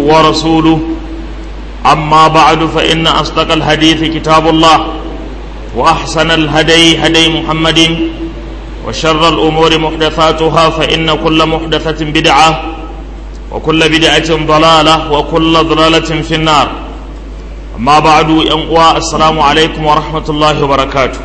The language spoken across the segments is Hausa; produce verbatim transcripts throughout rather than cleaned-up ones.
ورسوله أما بعد فإن أصدق الحديث كتاب الله وأحسن الهدي هدي محمد وشر الأمور محدثاتها فإن كل محدثة بدعة وكل بدعة ضلالة وكل ضلالة في النار. أما بعد ينقوى السلام عليكم ورحمة الله وبركاته.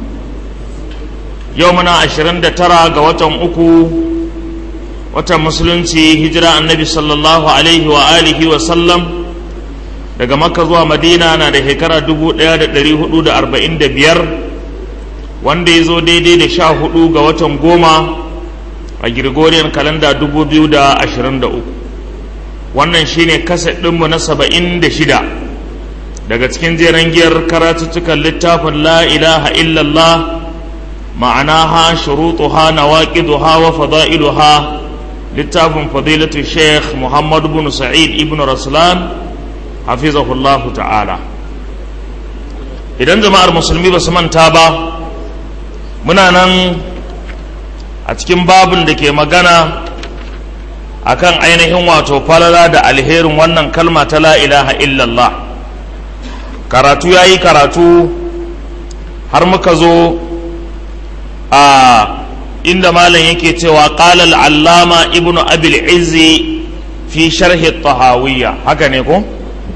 يومنا عشرين ترى قواتهم أكو watan musulunci hijira annabi sallallahu alaihi wa alihi wa sallam daga makka zuwa madina na da shekara dubu ɗaya da ɗari hudu da arba'in da biyar wanda ya zo daidai da sha hudu ga watan goma a gregorian kalanda dubu biyu da ashirin da uku. Wannan shine kaset ɗinmu na saba'in da shida daga cikin jeren giyar karatuttukan littafin la ilaha illallah ma'anaha shurutuha nawaqiduha wa fada'iluha littafin fadilatu sheikh muhammad bin sa'id ibn raslan hafizahullahu ta'ala. Idan jama'ar musulmi ba su manta ba, muna nan a cikin babin da ke magana akan ainihin wato falala da alherin wannan kalma ta la ilaha illallah. Karatu yayi karatu har muka zo a inda malam yake cewa qala al-allama ibnu abil izzi fi sharh at-tahawiyya, haka ne ko?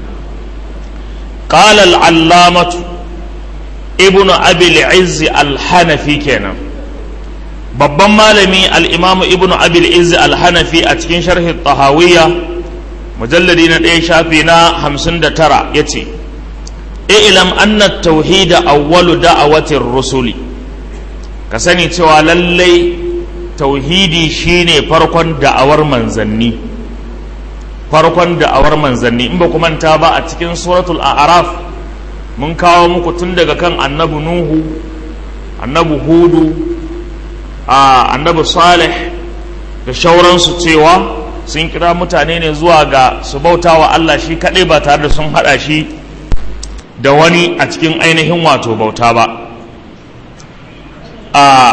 qala al-allamatu ibnu abil izzi al-hanafi kenan, babban malami al-imamu ibnu abil izzi al-hanafi a cikin sharh at-tahawiyya mujalladi na ɗaya shafi na hamsin da tara yace i'lam anna at-tauhid awwalu da'awati ar-rusuli, ka sani cewa lallai tauhidi shine farkon da'awar manzanni farkon da'awar manzanni in ba ku manta ba a cikin suratul a'raf mun kawo muku tun daga kan annabi nuhu, annabi hudu, a annabi salih da shauransu cewa sun kira mutane ne zuwa ga su bauta wa Allah shi kaɗai ba tare da sun haɗa shi da wani a cikin ainihin wato bauta ba. a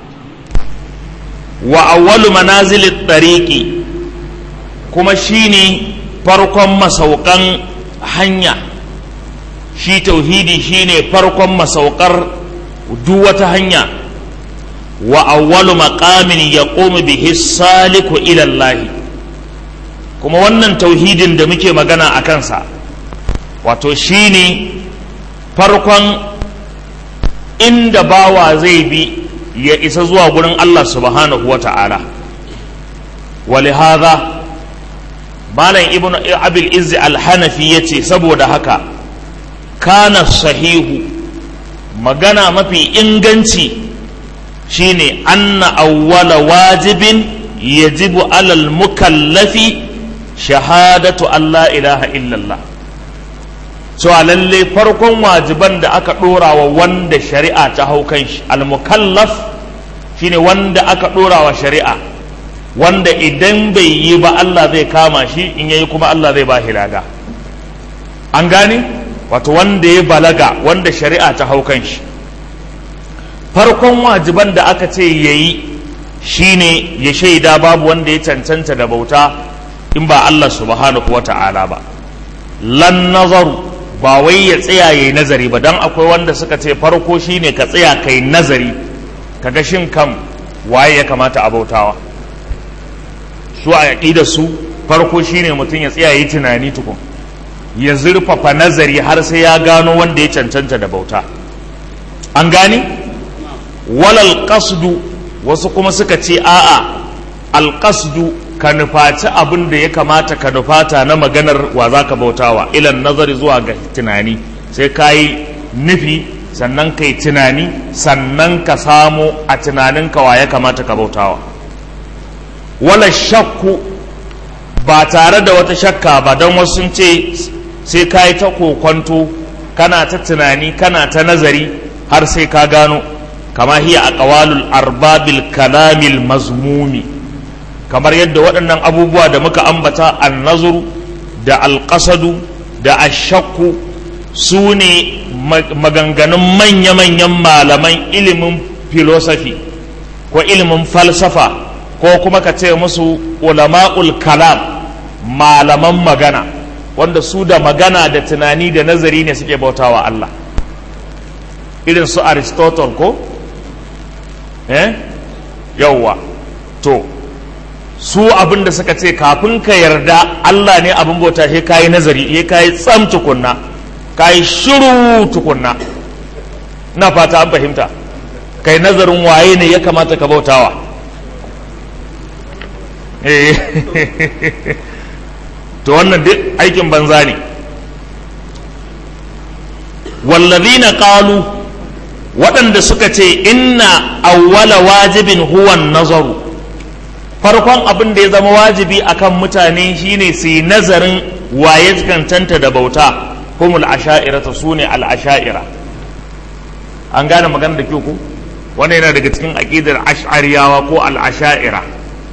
wa awwalu manazilit tariqi, kuma shine farkon masaukan hanya. Shi tauhidi shine farkon masaukar duk wata hanya. wa awwalu maqamin yaqumu bihi saliku ila Allah, kuma wannan tauhidin da muke magana a kansa wato shine farkon inda bawa zai bi ya isa zuwa gurin Allah subhanahu wa ta'ala. Walihada malam ibnu abil izzi al-hanafi yace saboda haka kana sahihu, magana mafi inganci shine anna awwala wajibin yajibu alal mukallafi shahadatu an la ilaha illallah, cewa lalle farkon wajiban da aka dora wa wanda shari'a ta hau kan shi, al-mukallaf shine wanda aka dora wa shari'a, wanda idan bai yi ba Allah zai kama shi, in yayi kuma Allah zai ba shi lada. An gane? Wato wanda ya balaga, wanda shari'a ta hau kan shi, farkon wajiban da aka ce yayi shine ya shaida babu wanda ya cancanta da bauta in ba Allah subhanahu wata'ala ba. Lan nazaru, ba wai ya tsaya yayi nazari ba, dan akwai wanda suka ce farko shine ka tsaya kai nazari kaga shin kam waye ya kamata a bautawa. Su a aqidar su farko shine mutum ya tsaya yayi tunani tukun, ya zurfafa nazari har sai ya gano wanda ya cancanta da bauta. An gane? Walal qasdu, wasu kuma suka ce a'a al qasdu ka nufaci abin da ya kamata ka nufata na maganar wa za ka bautawa, ilan nazari zuwa ga tunani, sai ka yi nufi sannan ka yi tunani sannan ka samu a tunaninka wa ya kamata ka bautawa. Wala shakku, ba tare da wata shakka ba, don wasu sun ce sai ka yi ta kokwanto kana ta tunani kana ta nazari har sai ka gano, kama hiya aqwalul arbabil kalamil mazmumi, kamar yadda waɗannan abubuwa da muka ambata annazuru da alƙasadu da ashakku su ne maganganun manya-manyan malaman ilimin filosofi ko ilimin falsafa ko kuma ka ce musu ulama'ul kalam malaman magana wanda su da magana da tunani da nazari ne suke bautawa Allah, irin su Aristotle ko eh yawwa to su abin da suka ce kafin ka yarda Allah ne abin bauta sai kayi nazari sai kayi tsam tukunna kayi shiru tukunna. ina fata an fahimta, kai nazarin waye ne ya kamata ka bautawa. eh to wannan duk aikin banza ne. wallazina qalu, waɗanda suka ce inna awwala wajibin huwa nazaru, farkon abin da ya zama wajibi akan mutane shine su yi nazarin waye kantanta da bauta, humul asha'ira, ta sune al asha'ira. an gane magana da kyau ku, wannan yana daga cikin aqidar ash'ariyawa ko al asha'ira.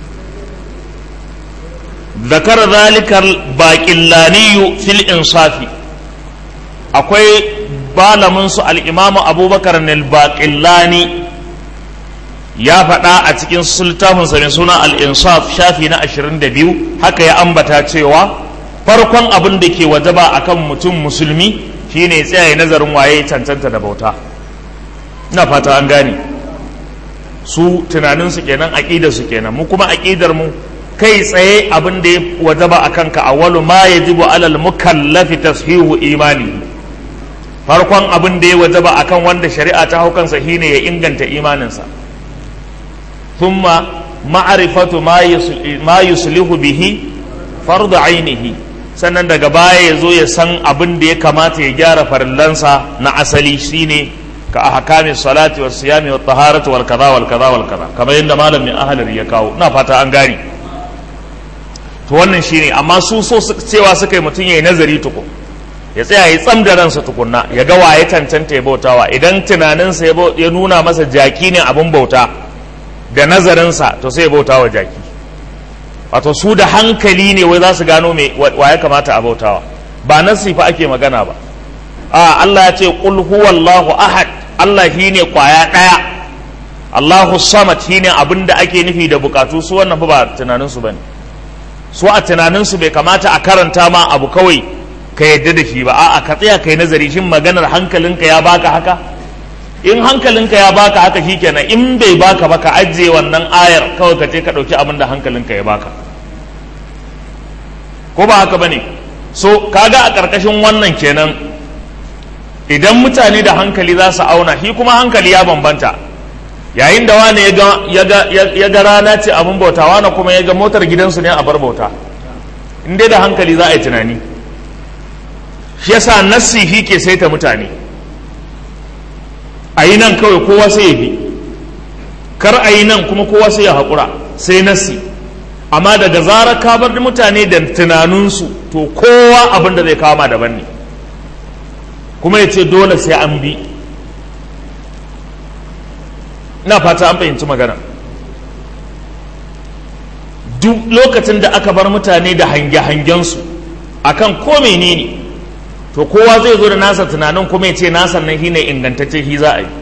ذكر ذلك الباقلاني في الإنصاف. akwai balaminsu al'imamu abubakar al-baqillani ya faɗa a cikin sultafinsa mai suna al-insaf shafi na ashirin da biyu, haka ya ambata cewa farkon abin da ke wajaba akan mutum musulmi shine tsaye nazarin waye cancanta da bauta. ina fata an gane, su tunaninsu kenan, aƙidarsu kenan. mu kuma aƙidar mu kai tsaye abin da ya wajaba a kanka awwalu ma yajibu alal mukallafi tashihu imani, farkon abin da ya wajaba akan wanda shari'a ta hau kansa shine ya inganta imaninsa. thumma ma'rifatu ma yuslihu bihi fardu ainihi, sannan daga baya ya zo ya san abin da ya kamata ya gyara farillansa na asali shine ka ahkami salati was siyami wat taharati wal kaza wal kaza wal kaza, kamar yadda malamin ahlari ya kawo. ina fata an gane. to wannan shine, amma su so cewa suka yi mutum ya yi nazari tukun, ya tsaya ya tsam da ransa tukunna ya ga waye cancanta ya bautawa. idan tunaninsa ya nuna masa jaki ne abin bauta da nazarinsa, to sai ya bautawa jaki. wato su da hankali ne wai za su gano me waye kamata a bautawa, ba nasi fa ake magana ba. a Allah ya ce qul huwallahu ahad, Allah shine kwaya daya, Allahu samad shine abin da ake nufi da bukatu. su wannan fa ba tunaninsu bane. su a tunaninsu bai kamata a karanta ma abu kawai ka yadda da shi ba, a'a ka tsaya kai nazari, shin maganar hankalinka ya baka haka? in hankalinka ya baka haka shikenan, in bai baka ba ka ajiye wannan ayar kawai ka ce ka ɗauki abin da hankalinka ya baka, ko ba haka bane? so kaga a ƙarƙashin wannan kenan, idan mutane da hankali za su auna, shi kuma hankali ya bambanta. yayin da wani ya ga rana ce abin bauta, wani kuma ya ga motar gidansu ne a bar bauta, in dai da hankali za a yi tunani. shi yasa nassi shi ke saita mutane, a yi nan kawai kowa sai ya bi, kar a yi nan kuma kowa sai ya haƙura, sai nassi. amma daga zarar ka bar mutane da tunaninsu, to kowa abin da zai kama daban ne, kuma ya ce dole sai an bi. ina fata an fahimci magana. duk lokacin da aka bar mutane da hange-hangensu akan ko menene, to kowa zai zo da nasa tunanin kuma ya ce nasa nan shine ingantacce, shi za a yi.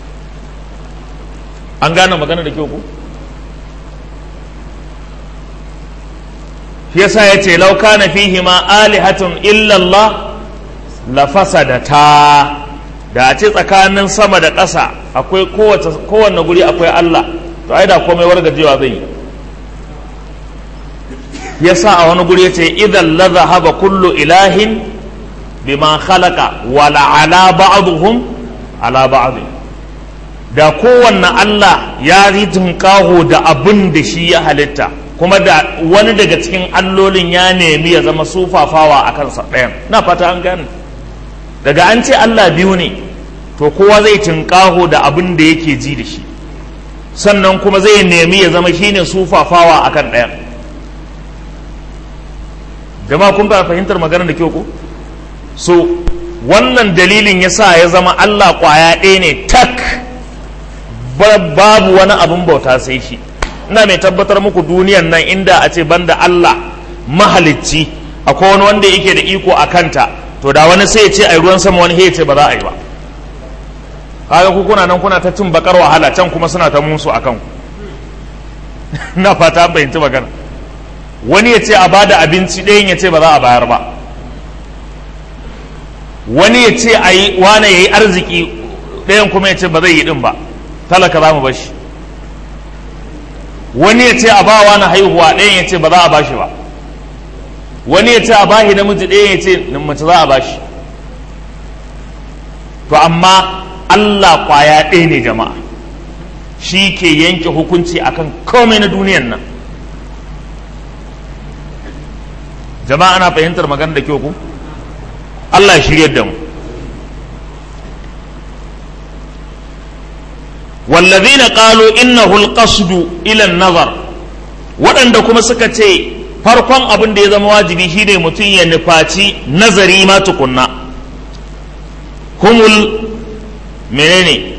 an gane magana da kyau ku? shi yasa ya ce law kana fihi ma alihatun illa Allah la fasadata, da a ce tsakanin sama da ƙasa akwai kowanne guri akwai Allah, to ai da komai wargajewa zai yi. yasa a wani guri yace idan la zahaba kullu ilahin bima khalaqa wa la ala ba'dhum ala ba'd, da kowanne Allah ya yi tunkaho da abin da shi ya halitta, kuma da wani daga cikin allolin ya nemi ya zama sufafawa a kansa ɗayan. na fata an gane, daga an ce Allah biyu ne, to kowa zai tunkaho da abin da yake ji da shi, sannan kuma zai nemi ya zama shine sufafawa akan ɗayan. jama'a kun ba fahimtar maganar da kyau ko? so wannan dalilin yasa ya zama Allah kwaya ɗaya ne tak, babu wani abin bauta sai shi. ina mai tabbatar muku duniyan nan inda a ce banda Allah mahalicci akwai wani wanda yake da iko a kanta, to da wani sai ya ce ai ruwan sama, wani ya ce ba za a yi ba. kaga ku kuna nan kuna ta cin bakar wahala, can kuma suna ta musu akan ku. na fata an fahimci magana. wani ya ce a bada abinci, ɗayan ya ce ba za a bayar ba, wani ya ce a yi wane ya yi arziki, ɗayan kuma ya ce ba zai yi ɗin ba, talaka za mu bashi. Wani ya ce a ba wani haihuwa, ɗayan ya ce ba za a bashi ba, wani ya ce a bashi namiji, ɗayan ya ce mace za a bashi. To amma Allah kwaya ɗaya ne jama'a, shi ke yanke hukunci akan komai na duniyan nan. Jama'a ana fahimtar magana da kyau ku? Allah ya shiryar da mu. wallazina qalu innahu alqasdu ila an-nazar, waɗanda kuma suka ce farkon abin da ya zama wajibi shine mutum ya nufaci nazari ma tukunna. humul menene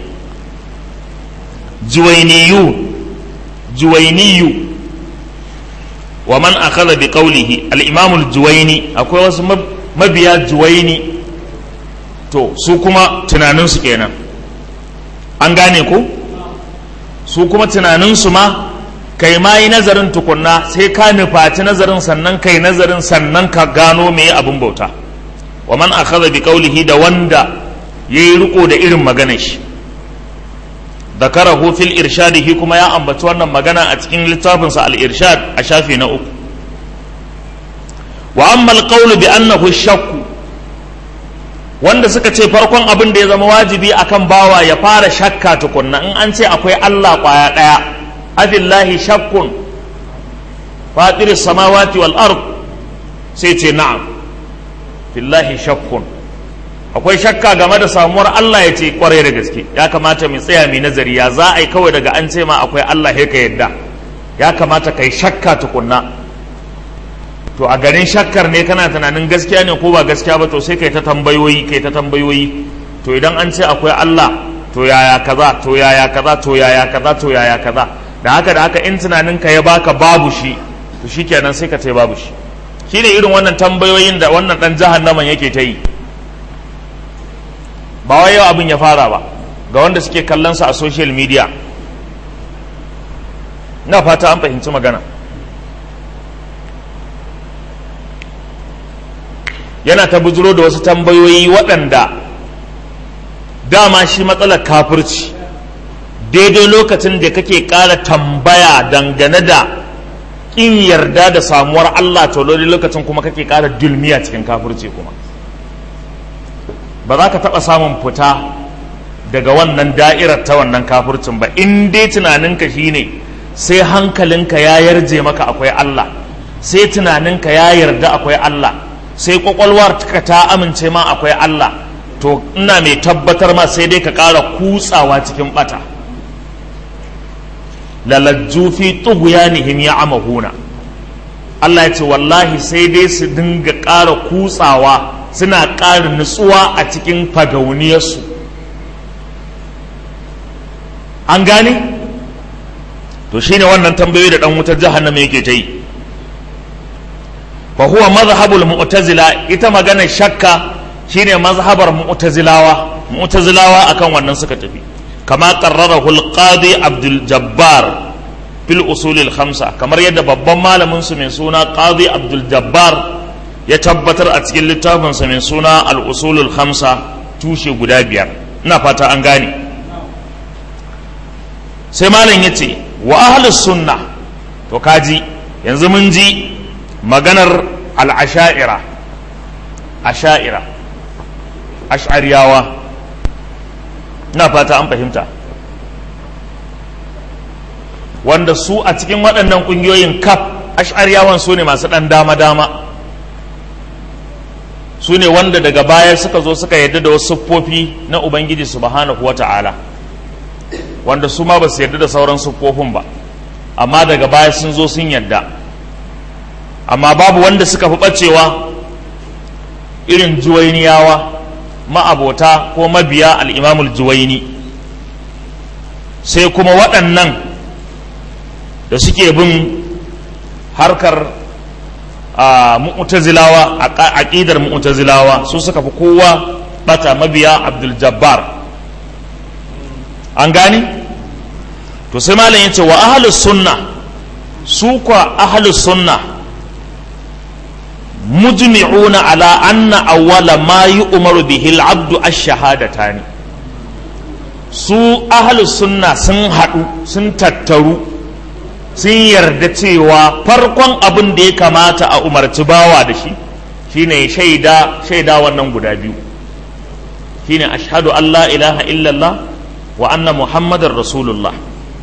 juwainiyu juwainiyu wa man akhadha bi qawlihi al-imam al-juwaini, akwai wasu mabiya juwaini, to su kuma tunaninsu kenan, an gane ku, su kuma tunaninsu ma kai ma yi nazarin tukunna, sai ka nufaci nazarin sannan kai nazarin sannan ka gano me abin bauta. wa man akhadha bi qawlihi, da wanda yayi riko da irin maganar shi. dakarahu fil irshadihi, kuma ya ambaci wannan magana a cikin littafinsa al-irshad a shafi na uku. wa amma al-qawlu bi annahu shakku, wanda suka ce farkon abin da ya zama wajibi akan bawa ya fara shakka tukunna, in an ce akwai Allah kwaya daya, abillahi shakkun fatir samawati wal ard, sai ce na'am billahi shakkun, akwai shakka game da samuwar Allah, ya ce kwarai da gaske, ya kamata mu tsaya mai nazari, ya za a yi kawai daga an ce ma akwai Allah sai ka yadda, ya kamata kai shakka tukunna. To a garin shakkar ne kana tunanin gaskiya ne ko ba gaskiya ba, to sai kai ta tambayoyi kai ta tambayoyi. To idan an ce akwai Allah, to yaya kaza, to yaya kaza, to yaya kaza, to yaya kaza, da haka da haka in tunanin ka ya baka babu shi, to shikenan sai ka ce babu shi. Shine irin wannan tambayoyin da wannan dan jahannaman yake ta yi. Ba wai yau abin ya fara ba, ga wanda suke kallon sa a social media, ina fata an fahimci magana. Yana ta bujiro da wasu tambayoyi waɗanda dama shi matsalar kafirci, daidai lokacin da kake ƙara tambaya dangane da ƙin yarda da samuwar Allah, to lokacin kuma kake ƙara dulmiya cikin kafirci. Kuma ba za ka taɓa samun fita daga wannan da'irar ta wannan kafircin ba, in dai tunaninka shine sai hankalinka ya yarje maka akwai Allah, sai tunaninka ya yarda akwai Allah, sai kwakwalwar ka ta amince ma akwai Allah, to ina mai tabbatar ma sai dai ka ƙara kutsawa cikin bata. lalajju fi tughyanihim ya'mahuna, Allah ya ce wallahi sai dai su dinga ƙara kutsawa, suna ƙara nutsuwa a cikin fagauniyarsu. An gane? To shine wannan tambayoyi da dan wutar jahannama yake ta yi. fa huwa mazhabul mu'tazila, ita magana shakka shine mazhabar mu'tazilawa, mu'tazilawa akan wannan suka tafi. kama qarrarahu al-qadi Abdul Jabbar fil usul al-khamsa, kamar yadda babban malamin su mai suna Qadi Abdul Jabbar ya tabbatar a cikin littafin sa mai suna al-usul al-khamsa, tushe guda biyar. ina fata an gane. sai malam yace wa ahlus sunna, to kaji yanzu mun ji maganar al'asha'ira, asha'ira, ash'ariyawa, ina fata an fahimta, wanda su a cikin waɗannan ƙungiyoyin kaf ash'ariyawan su ne masu ɗan dama-dama, su ne wanda daga baya suka zo suka yarda da wasu siffofi na Ubangiji subhanahu wa ta'ala, wanda su ma ba su yarda da sauran siffofin ba, amma daga baya sun zo sun yarda. Amma babu wanda suka fi ɓacewa irin juwainiyawa, ma'abota ko mabiya al'imamul juwaini, sai kuma waɗannan da suke bin harkar a mu'tazilawa, a aƙidar mu'tazilawa, su suka fi kowa ɓata, mabiya Abdul Jabbar. An gane? To sai malam yace wa ahlus sunna, su kwa ahlus sunna mujmi'una ala anna awwala ma yu'maru bihi al-'abdu ash-shahadatani. Su ahlus sunna sun haɗu sun tattaru sun yarda cewa farkon abin da ya kamata a umarci bawa da shi shine shaida shaida wannan guda biyu, shine ashhadu an la ilaha illallah wa anna muhammadar rasulullah.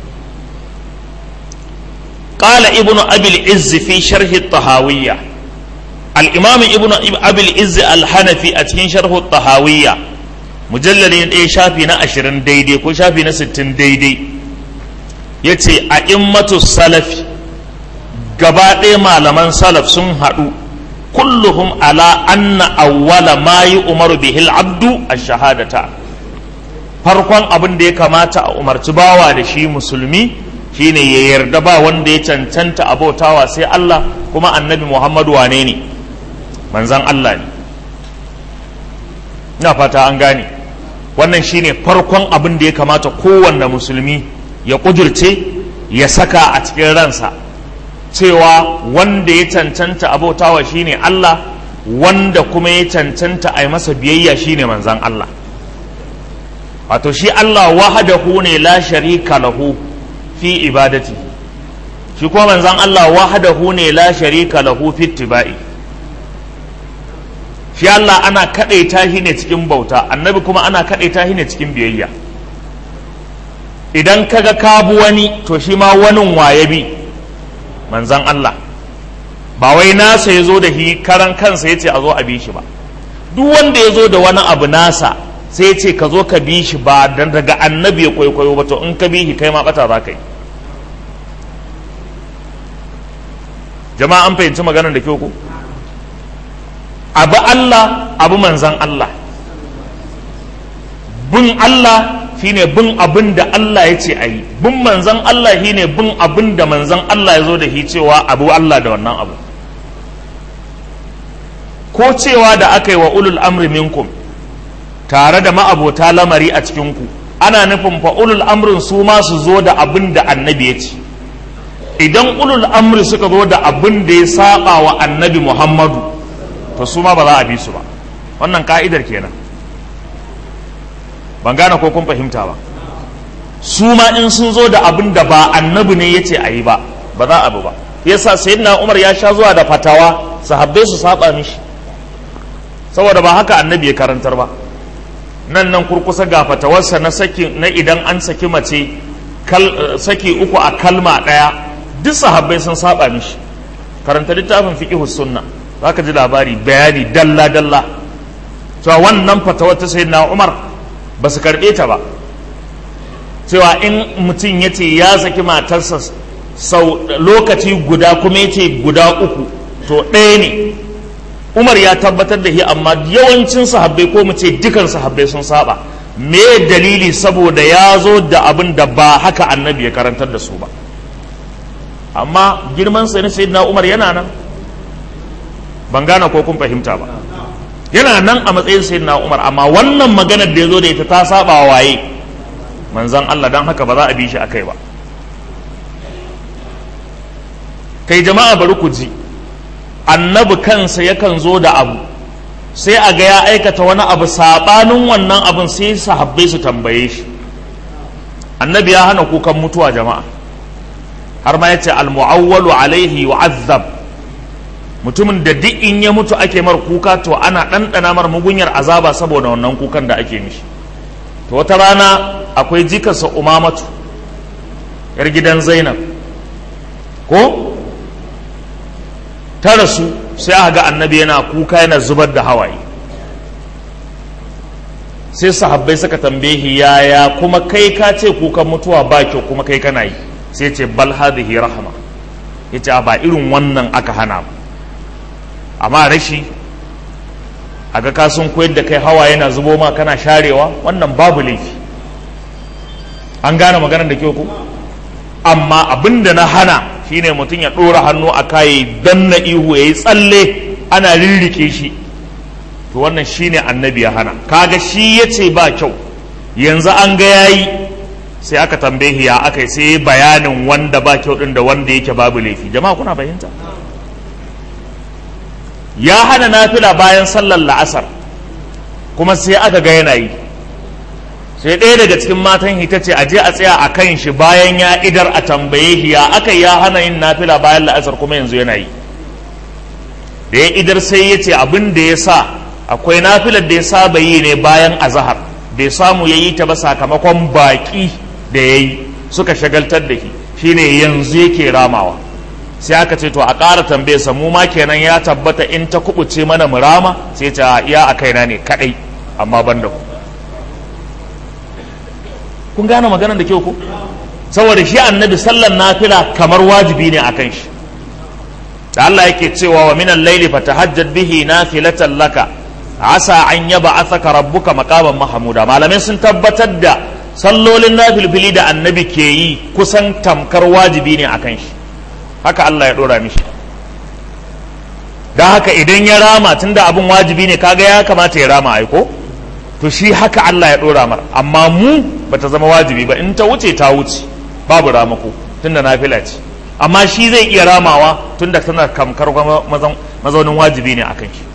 qala ibnu abil izz fi sharh at-tahawiyya, al-imam ibnu abil izz al-hanafi a cikin sharh at-tahawiyya mujallali ɗaya shafi na ashirin daidai ko shafi na sittin daidai yace a immatu salafi gaba ɗaya malaman salaf sun haɗu kulluhum ala anna awwala ma yu'maru bihi al-'abdu ash-shahadata. Farkon abin da ya kamata a umarci bawa da shi musulmi shine ya yarda ba wanda ya cancanta abautawa sai Allah, kuma annabi Muhammadu wane ne? Manzon Allah ne. Ina fata an gane. Wannan shine farkon abin da ya kamata kowanne musulmi ya kudurce ya saka a cikin ransa, cewa wanda ya cancanta abautawa shine Allah, wanda kuma ya cancanta a yi masa biyayya shine manzan Allah. Wato shi Allah wahdahu ne la sharika lahu fi ibadati, shi kuma manzan Allah wahdahu ne la sharika lahu fi ittiba'i. Shi Allah ana kadaita shi ne cikin bauta, annabi kuma ana kadaita shi ne cikin biyayya. Idan kaga kabu wani to shi ma wanin waye bi manzan Allah, ba wai nasa ya zo da shi karan kansa ya ce a zo a bi shi ba. Duk wanda ya zo da wani abu nasa sai ya ce ka zo ka bi shi ba dan daga annabi ya kwaikwayo ba, to in ka bi shi kai ma bata za ka yi. Jama'a an fahimci maganar da kyau ko? Abu Allah abu manzan Allah, bin Allah shine bin abin da Allah ya ce a yi, bin manzan Allah shine bin abin da manzan Allah ya zo da shi cewa abu Allah da wannan abu. Ko cewa da aka yi wa ulul amri minkum, tare da ma'abota lamari a cikinku, ana nufin fa ulul amrin su ma su zo da abin da annabi ya ce. Idan ulul amri suka zo da abin da ya saba wa annabi Muhammadu, to su ma ba za a bi su ba. Wannan ka'idar kenan. Ban gane ko kun fahimta ba. Su ma in sun zo da abin da ba annabi ne ya ce a yi ba, ba za a bi ba. Yasa sayyidina Umar ya sha zuwa da fatawa sahabbai su saba mishi, saboda ba haka annabi ya karantar ba. Nan nan kurkusa ga fatawarsa na saki na idan an saki mace kal, saki uku a kalma ɗaya, duk sahabbai sun saba mishi. Karanta littafin fiqhus sunna zaka ji labari bayani dalla dalla cewa wannan fatawar ta sayyidina Umar ba su karbe ta ba, cewa in mutum ya ce ya saki matarsa sau lokaci guda kuma ya ce guda uku to ɗaya ne. Umar ya tabbatar da shi, amma yawancin sahabbai ko mu ce dukan sahabbai sun saba. Me dalili? Saboda ya zo da abin da ba haka annabi ya karantar da su ba. Amma girman sa ne sayyidina Umar yana nan, ban gane ko kun fahimta ba, yana nan a matsayin sayyidina Umar, amma wannan maganar da ya zo da ita ta saba wa waye? Manzon Allah, dan haka ba za a bi shi akai ba. Kai jama'a bari ku ji, annabi kansa yakan zo da abu sai a ga ya aikata wani abu sabanin wannan abin, sai sahabbai su tambaye shi. Annabi ya hana kukan mutuwa jama'a, har ma yace al-mu'awwalu alaihi yu'azzab, mutumin da duk in ya mutu ake mar kuka to ana ɗanɗana mar mugunyar azaba saboda wannan kukan da ake mishi. To wata rana akwai jikarsa Umamatu yar gidan Zainab ko ta rasu, sai aka ga annabi yana kuka yana zubar da hawaye. Sai sahabbai suka tambaye yaya kuma kai ka ce kukan mutuwa ba kyau kuma kai kana yi? Sai ce bal hadhihi rahma, yace ba irin wannan aka hana ba, amma rashi a ga kasun koyar da kai hawa yana zubo ma kana sharewa, wannan babu laifi. An gane maganar da kyau ku? Amma abinda na hana shine mutum ya ɗora hannu a kayi don na ihu ya yi tsalle ana rirrike shi, to wannan shine annabi ya hana. Kaga shi ya ce ba kyau, yanzu an ga yayi, sai aka tambaye ya aka yi, sai bayanin wanda ba kyau ɗin da wanda yake babu laifi. Jama'a kuna fahimta? ya hana nafila bayan sallar la'asar kuma sai aka ga yana yi, sai ɗaya daga cikin matan hita ce a je a tsaya a kan shi bayan ya idar a tambaye shi ya aka ya hana yin nafila bayan la'asar kuma yanzu yana yi. Da ya idar sai ya ce abin da ya sa akwai nafilar da ya saba yi ne bayan azahar bai samu ya yi ta ba sakamakon baƙi da ya yi suka shagaltar da shi shine yanzu yake ramawa. Sai aka ce to a ƙara tambaye sa mu ma kenan ya tabbata in ta kubuce mana mu rama, sai ta iya a kaina ne kadai amma ban da ku. Kun gane maganar da kyau ko? Saboda shi annabi sallan nafila kamar wajibi ne akan shi. Da Allah yake cewa wa minal layli fatahajjad bihi nafilatan laka asa an yab'athaka rabbuka maqaman mahmuda. Malamai sun tabbatar da sallolin nafilfili da annabi ke yi kusan tamkar wajibi ne akan shi. Haka Allah ya dora mishi. Dan haka idan ya rama tunda abin wajibi ne kaga ya kamata ya rama aiko? To shi haka Allah ya dora mar, amma mu bata zama wajibi ba, in ta wuce ta wuce babu ramako tunda nafila ce, amma shi zai iya ramawa tunda tana kamkar mazaunin wajibi ne akan shi.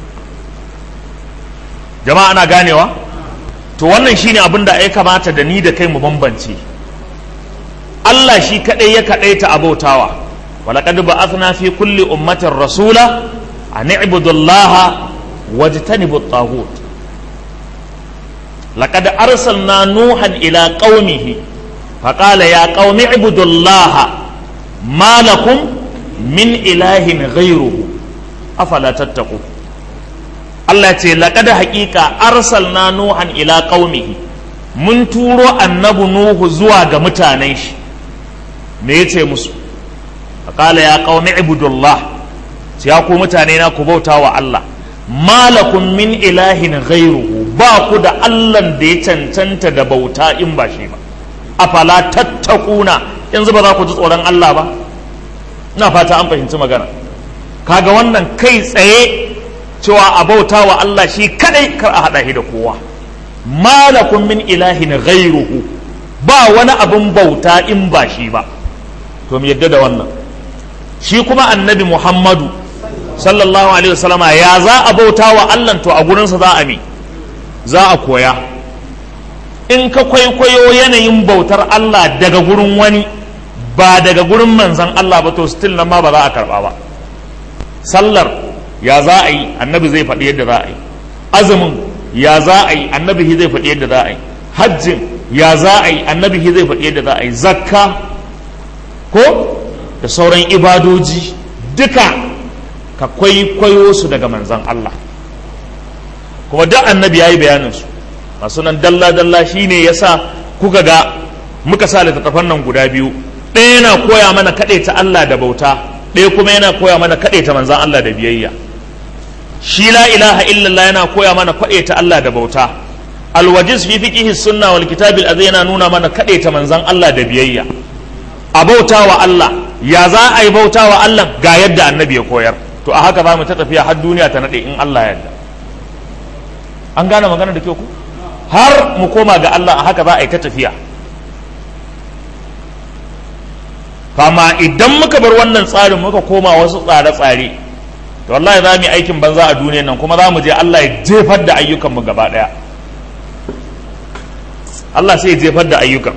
Jama'a ana ganewa? To wannan shine abin da ya kamata da ni da kai mu bambance. Allah shi kadai ya kadaita abautawa. walaqad ba'athna fi kulli ummatin rasula an i'budu allaha wajtanibu at-taghut. لقد أرسلنا نوحا إلى قومه فقال يا قوم اعبدوا الله ما لكم من إله غيره أفلا تتقون. الله يقول لقد حقيقة أرسلنا نوحا إلى قومه من تورو النبي نوح زواج متانيش ميتي مسو فقال يا قوم اعبدوا الله سيقوم متانينا كبوتا والله ما لكم من إله غيره ba ku da Allahn da ya cancanta da bauta in ba shi ba, afala tattakuna, yanzu ba za ku ji tsoron Allah ba. Ina fata an fahimci magana. Kaga wannan kai tsaye cewa a bauta wa Allah shi kadai kar a hada shi da kowa. Malakum min ilahin ghairuhu, ba wani abin bauta in ba shi ba. To mu yadda da wannan. Shi kuma annabi Muhammadu sallallahu alaihi wasallama ya za a bauta wa Allah, to a gurinsa za a mi za a koya. In ka kwaikwayo yanayin bautar Allah daga gurin wani ba daga gurin manzan Allah ba, to still nan ma ba za a karba ba. Sallar ya za a yi, annabi zai faɗi yadda za a yi. Azumin ya za a yi, annabi zai faɗi yadda za a yi. Hajjin ya za a yi, annabi zai faɗi yadda za a yi. Zakka ko da sauran ibadoji duka ka kwaikwayo su daga manzan Allah, kuma duk annabi ya yi bayaninsu masu nan dalla-dalla. shi ne ya sa kuka ga muka sa littattafan nan guda biyu, ɗaya yana koya mana kaɗaita Allah da bauta, ɗaya kuma yana koya mana kaɗaita manzan Allah da biyayya. Shi la ilaha illallah yana koya mana kaɗaita Allah da bauta. Alwajiz fi fiqhi sunna wal kitabil azai yana nuna mana kaɗaita manzan Allah da biyayya. A bauta wa Allah, ya za a yi bauta wa Allah ga yadda annabi ya koyar. To a haka za mu ta tafiya har duniya ta naɗe in Allah ya yarda. An gane magana da kyau ku? Har mu koma ga Allah a haka za a yi ta tafiya. Kama idan muka bar wannan tsarin muka koma wasu tsare-tsare, to wallahi za mu yi aikin banza a duniyan nan, kuma za mu je Allah ya jefar da ayyukanmu gaba ɗaya. Allah sai ya jefar da ayyukan.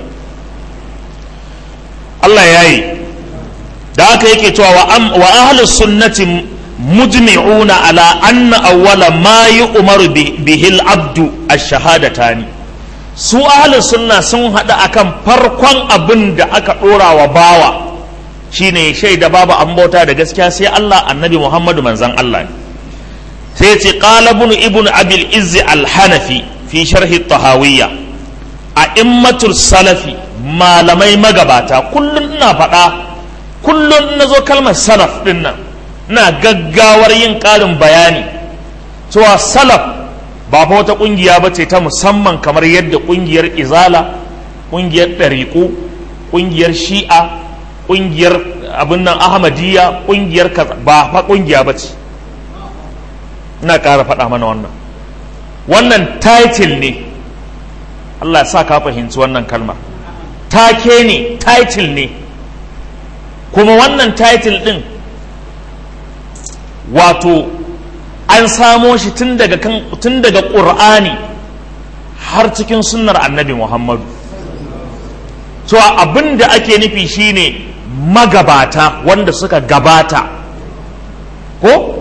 Allah ya yi. Da haka yake cewa wa ahlus sunnati mujmi'una ala anna awwala ma yu'maru bihi al-abdu ash-shahadatani. Su ahlus sunna sun hada akan farkon abin da aka dora wa bawa shine shaida babu an bauta da gaskiya sai Allah, annabi Muhammadu manzon Allah ne. Sai ce qala ibn ibn abil izz al-hanafi fi sharh at-tahawiyya, a'immatul salafi, malamai magabata. Kullun ina faɗa, kullun na zo kalmar salaf din nan na gaggawar yin ƙarin bayani cewa salaf ba fa wata ƙungiya ba ce ta musamman kamar yadda ƙungiyar izala, ƙungiyar ɗariƙu, ƙungiyar shi'a, ƙungiyar abin nan ahmadiyya, ƙungiyar kaza, ba fa ƙungiya ba ce. ina ƙara faɗa mana wannan wannan title ne. Allah ya sa ka fahimci wannan kalmar. Take ne, title ne, kuma wannan title ɗin wato an samo shi tun daga kan tun daga Qur'ani har cikin sunnar Annabi Muhammadu. To abin da ake nufi shine magabata wanda suka gabata, ko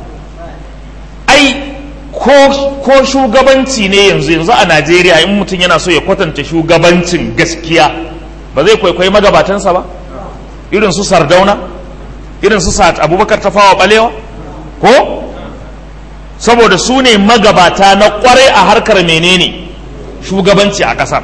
ai ko ko shugabanci ne yanzu yanzu a Najeriya, in mutum yana so ya kwatanta shugabancin gaskiya ba zai kwaikwayi magabatansa ba, irin su Sardauna, irin su Sa'ad Abubakar Tafawa Balewa, ko saboda su ne magabata na kwarai a harkar menene shugabanci a ƙasar.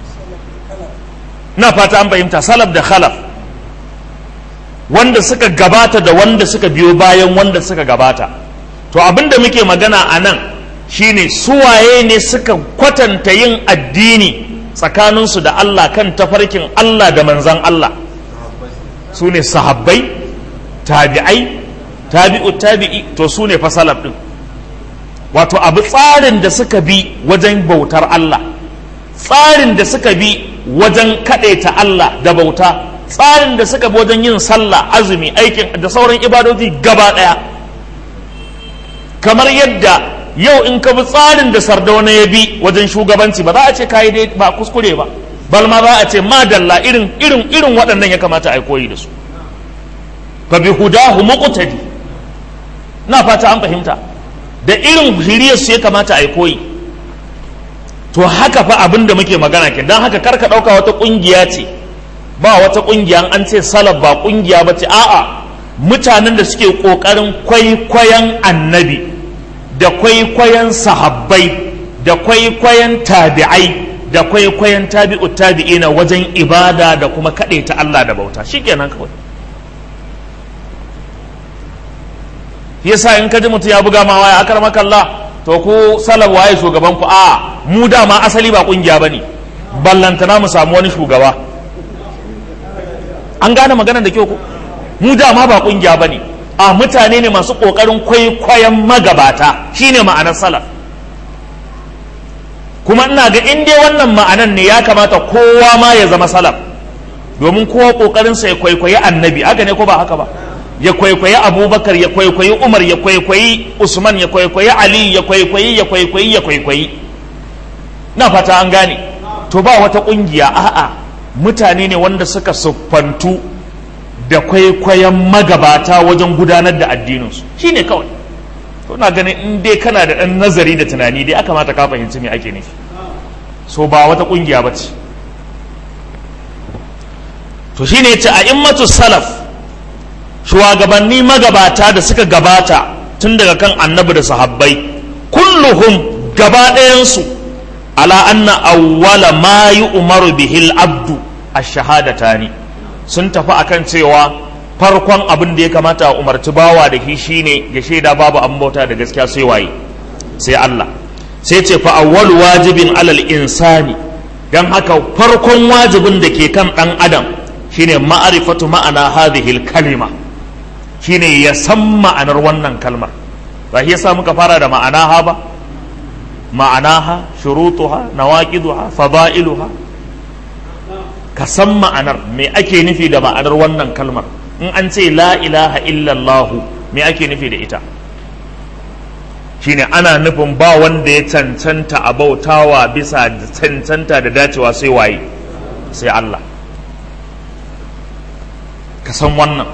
na fata an fahimta, salaf da khalaf, wanda suka gabata da wanda suka biyo bayan wanda suka gabata. To abinda muke magana a nan shine suwaye ne suka kwatanta yin addini tsakaninsu da Allah kan tafarkin Allah da manzan Allah, su ne sahabbai, tabi'ai, tabi'u tabi'i, to su ne fa salaf din. Wato abu tsarin da suka bi wajen bautar Allah, tsarin da suka bi wajen kaɗaita Allah da bauta, tsarin da suka bi wajen yin sallah, azumi, aikin da sauran ibadoji gaba ɗaya. Kamar yadda yau in ka bi tsarin da Sardauna ya bi wajen shugabanci, ba za a ce kayi dai ba kuskure ba, bal ma za a ce madalla, irin irin irin waɗannan ya kamata a yi koyi da su. Fa bi hudahu muqtadi, na fata an fahimta, da irin hiriyar su ya kamata a yi koyi. To haka fa abin da muke magana ke, don haka karka ɗauka wata ƙungiya ce, ba wata ƙungiya an ce salaf ba ƙungiya ba ce, a'a mutanen da suke ƙoƙarin kwaikwayon annabi da kwaikwayon sahabbai da kwaikwayon tabi'ai da kwaikwayon tabi'u tabi'ina wajen ibada da kuma kaɗe ta Allah da bauta, shikenan kawai. Yasa in ka ji mutum ya buga ma waya akar makalla, to ku salaf waye shugaban ku? A mu dama asali ba kungiya bane, ballantana mu samu wani shugaba. An gane maganar da kyau ku? Mu dama ba kungiya bane, a mutane ne masu kokarin kwaikwayon magabata, shine ma'anar salaf. Kuma ina ga in dai wannan ma'anar ne ya kamata kowa ma ya zama salaf, domin kowa kokarin sa ya kwaikwayi annabi, haka ne ko ba haka ba? Ya kwaikwayi Abubakar, ya kwaikwayi Umar, ya kwaikwayi Usman, ya kwaikwayi Ali, ya kwaikwayi ya kwaikwayi ya kwaikwayi. Na fata an gane. To ba wata kungiya, a'a mutane ne wanda suka siffantu da kwaikwayon magabata wajen gudanar da addininsu, shine kawai. To na ganin in dai kana da ɗan nazari da tunani dai aka mata ka fahimci me ake nufi. So ba wata kungiya ba ce. To shine yace a immatu salaf, shugabanni magabata da suka gabata tun daga kan annabi da sahabbai, kulluhum gaba ɗayansu ala anna awwala ma yu'maru bihil abdu ash-shahadatani, sun tafi akan cewa farkon abin da ya kamata a umarci bawa da shi shine ya shaida babu an bauta da gaskiya sai waye, sai Allah. Sai ce fa awwalu wajibin alal insani, dan haka farkon wajibin da ke kan dan adam shine ma'rifatu ma'ana hadhihi al-kalima, shine ya san ma'anar wannan kalmar. ba shi yasa muka fara da ma'anaha ba, ma'anaha, shurutuha, nawaqiduha, fada'iluha. Ka san ma'anar me ake nufi da ma'anar wannan kalmar. In an ce la ilaha illallah me ake nufi da ita? Shine ana nufin ba wanda ya cancanta a bautawa bisa cancanta da dacewa sai waye, sai Allah. Ka san wannan.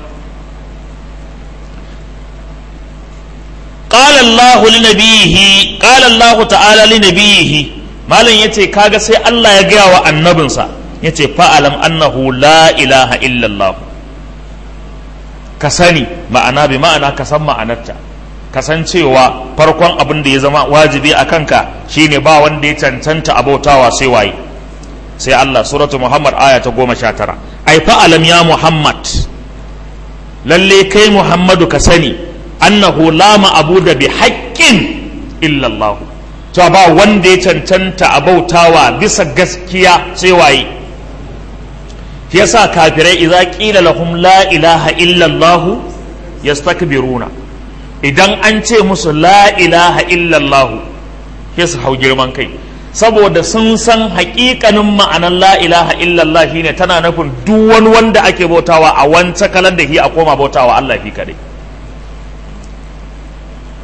قال الله لنبيه قال الله تعالى لنبيه malam yace kaga sai Allah ya gaya wa annabinsa yace fa'alam annahu la ilaha illallah, ka sani ma'ana bi ma'ana ka san ma'anarta, kasancewa farkon abin da ya zama wajibi a kanka shine ba wanda ya cancanta abautawa sai waye, sai Allah. Suratu Muhammad aya ta goma sha tara. Ai fa'alam ya Muhammad, lalle kai Muhammadu ka sani annahu la ma'buda bi haqqin illa Allah, to ba wanda ya cancanta a bautawa bisa gaskiya sai waye. Yasa kafirai idza qila lahum la ilaha illa Allah yastakbiruna, idan an ce musu la ilaha illa Allah sai su hau girman kai, saboda sun san haƙiƙanin ma'anar la ilaha illa Allah shine tana nufin duk wani wanda ake bautawa a wancan kalan da shi a koma bautawa Allah fi kadai.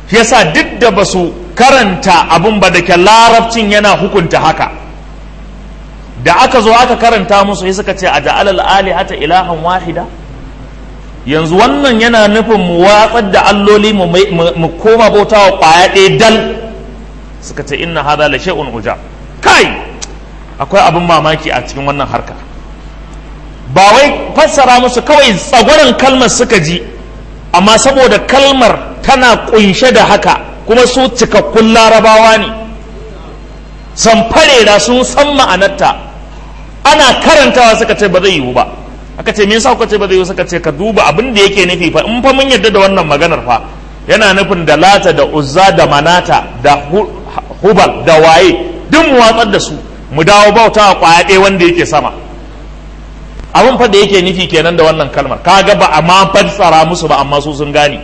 shi yasa duk da ba su karanta abin ba da ke larabcin yana hukunta haka, da aka zo aka karanta musu sai suka ce a ja'alal alihata ilahan wahida, yanzu wannan yana nufin mu watsar da alloli mu koma bautawa kwaya ɗaya dal. Suka ce inna hadha la shay'un ujab, kai akwai abin mamaki a cikin wannan harka. Ba wai fassara musu kawai tsagwaron kalmar suka ji, amma saboda kalmar tana kunshe da haka, kuma su cikakkun larabawa ne, samfare da sun san ma'anarta, ana karantawa suka ce ba zai yiwu ba. Aka ce me yasa kuka ce ba zai yiwu? Suka ce ka duba abin da yake nufi fa, in fa mun yarda da wannan maganar fa, yana nufin da Lata da Uzza da Manata da Hubal da waye duk mu watsar da su, mu dawo bauta a kwaya ɗaya wanda yake sama. Abin fa da yake nufi kenan da wannan kalmar, kaga ba a ma fassara musu ba, amma su sun gane.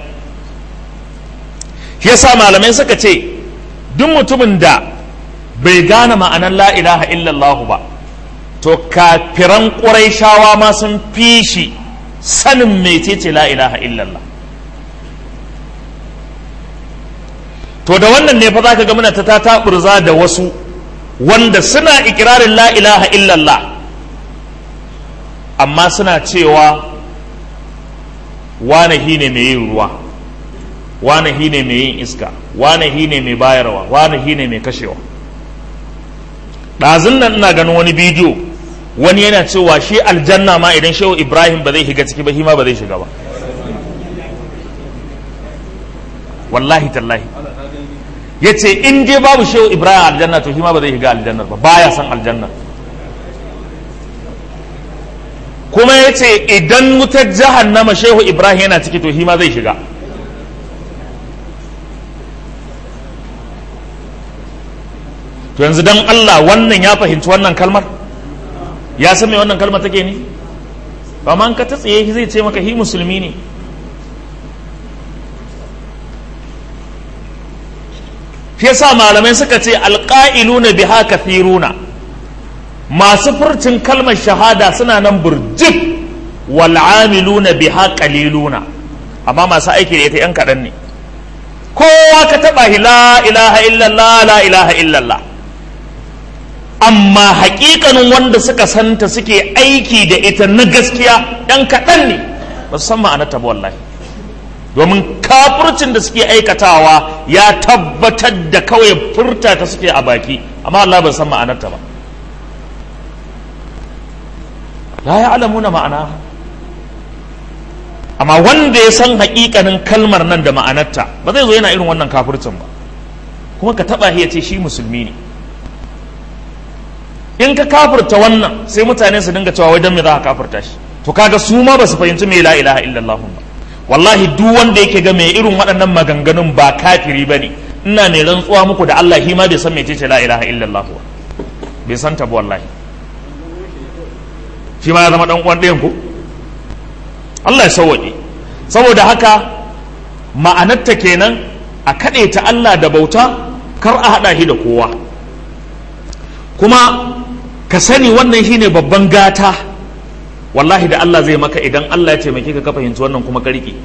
Shi yasa malamai suka ce duk mutumin da bai gane ma'anar la ilaha illallah ba, to kafiran ƙurayshawa ma sun fi shi sanin mecece la ilaha illallah. To da wannan ne fa za ka ga muna ta taɓurza da wasu wanda suna ikirarin la ilaha illallah, amma suna cewa wane hi ne mai yin ruwa, wane hi ne mai yin iska, wane hi ne mai bayarwa, wane hi ne mai kashewa. ɗazun nan ina ganin wani bidiyo, wani yana cewa shi aljanna ma idan shehu Ibrahim ba zai shiga ciki ba, shi ma ba zai shiga ba. Wallahi tallahi ya ce in dai babu shehu Ibrahim aljanna to shi ma ba zai shiga aljannar ba, baya san aljannar. Kuma ya ce idan wutar jahannama shehu Ibrahim yana ciki to shi ma zai shiga. To yanzu dan Allah wannan ya fahimci wannan kalmar, ya san me wannan kalmar take ne? Ba man ka ta tsaye zai ce maka hi musulmi ne. Shi yasa malamai suka ce alqa'iluna biha kathiruna, masu furcin kalmar shahada suna nan burjik, wal amiluna biha qaliluna, amma masu aiki da ita yan kaɗan ne. Kowa ka taɓa hi la ilaha illallah la ilaha illallah, amma haƙiƙanin wanda suka santa suke aiki da ita na gaskiya yan kaɗan ne, ba su san ma'anarta ba wallahi. Domin kafircin da suke aikatawa ya tabbatar da kawai furta ta suke a baki, amma Allah bai san ma'anarta ba. La ya'lamuna ma'ana, amma wanda ya san haƙiƙanin kalmar nan da ma'anarta ba zai zo yana irin wannan kafircin ba, kuma ka taɓa ya ce shi musulmi ne. In ka kafirta wannan sai mutane su dinga cewa wajen me za ka kafirta shi, to kaga su ma ba su fahimci me la ilaha illallah ba. Wallahi duk wanda yake ga mai irin waɗannan maganganun ba kafiri bane, ina mai rantsuwa muku da Allah shi ma bai san mecece la ilaha illallah ba, bai san ta ba wallahi. Shi ma ya zama dan uwan ɗayan ku, Allah ya sauwaƙe. Saboda haka ma'anarta kenan a kaɗe ta Allah da bauta, kar a haɗa shi da kowa. Kuma ka sani wannan shine babban gata wallahi da Allah zai maka idan Allah ya taimake ka ka fahimci wannan kuma ka riƙe.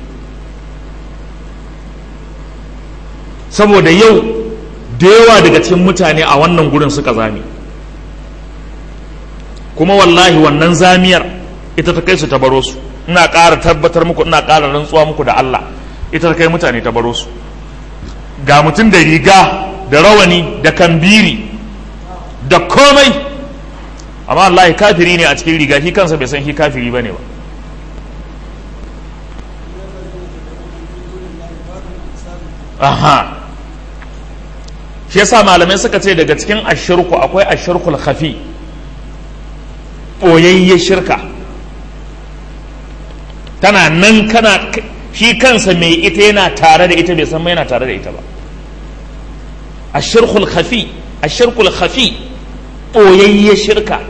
Saboda yau da yawa daga cikin mutane a wannan gurin suka zame, kuma wallahi wannan zamiyar ita ta kai su ta baro su. Ina ƙara tabbatar muku, ina ƙara rantsuwa muku da Allah, ita ta kai mutane ta baro su. Ga mutum da riga da rawani da kambiri da komai, amma Allah kafiri ne a cikin riga, shi kansa bai san shi kafiri bane ba. Aha, shi yasa malamai suka ce daga cikin ashirku akwai ashirkul khafi, ɓoyayye shirka, tana nan kana shi kansa mai ita yana tare da ita bai san mai yana tare da ita ba. Ashirkul khafi, ashirkul khafi, ɓoyayye shirka.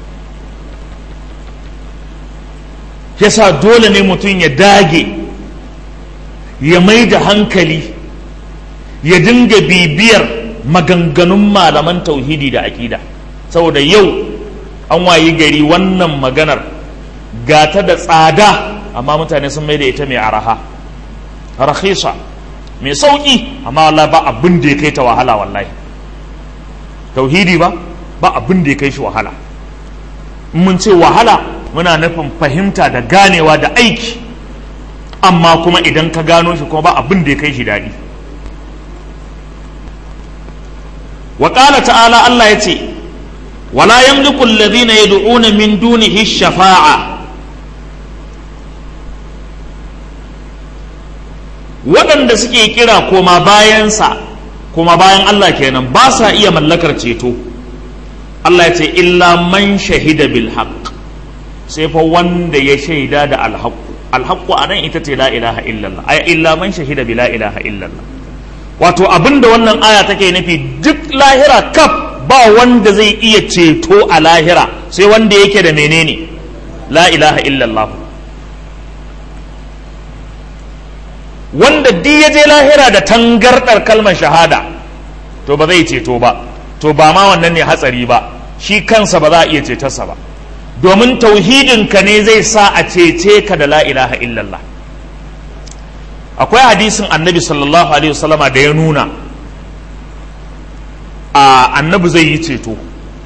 Yasa dole ne mutum ya dage, ya mai da hankali, ya dinga bibiyar maganganun malaman tauhidi da aƙida, saboda yau an wayi gari wannan maganar gata da tsada amma mutane sun mai da ita mai araha, rakhisa. mai sauki, amma wallahi ba abin da ya kai ta wahala. Wallahi tauhidi ba ba abin da ya kai shi wahala. Mun ce wahala muna nufin fahimta da ganewa da aiki, amma kuma idan ka gano shi kuma ba abin da ya kai shi daɗi. wa ƙala ta'ala, Allah ya ce wala yamliku alladhina yad'una min dunihi shafa'a, waɗanda suke kira koma bayansa, koma bayan Allah kenan, ba sa iya mallakar ceto. Allah ya ce illa man shahida bil haqq, sai fa wanda ya shaida da alhaqqu. Alhaqqu anan ita ce la ilaha illallah, ay illa man shahida bi la ilaha illallah. Wato abinda wannan aya take nufi, duk lahira kaf ba wanda zai iya ceto a lahira sai wanda yake da menene la ilaha illallah. Wanda duk ya je lahira da tangardar kalmar shahada to ba zai ceto ba, to ba ma wannan ne hatsari ba, shi kansa ba za a iya cetarsa ba, domin tauhidinka ne zai sa a cece ka da la ilaha illallah. Akwai hadisin annabi sallallahu alaihi wasallama da ya nuna a annabi zai yi ceto.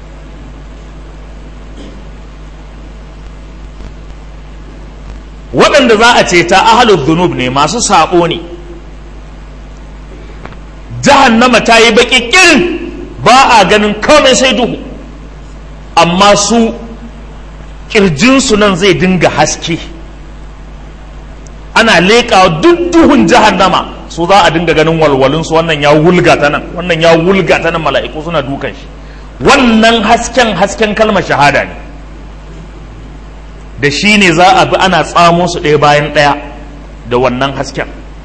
Waɗanda za a ceta ahlul dhunub ne, masu saɓo ne. Jahannama ta yi baƙi ƙirin, ba a ganin komai sai duhu, amma su ƙirjinsu nan zai dinga haske. Ana leƙawa duk duhun jahannama, su za a dinga ganin walwalinsu, wannan ya wulga ta nan, wannan ya wulga ta nan, mala'iku suna dukan shi. Wannan hasken hasken kalmar shahada ne, da shi ne za a bi ana tsamo su ɗaya bayan ɗaya da wannan hasken.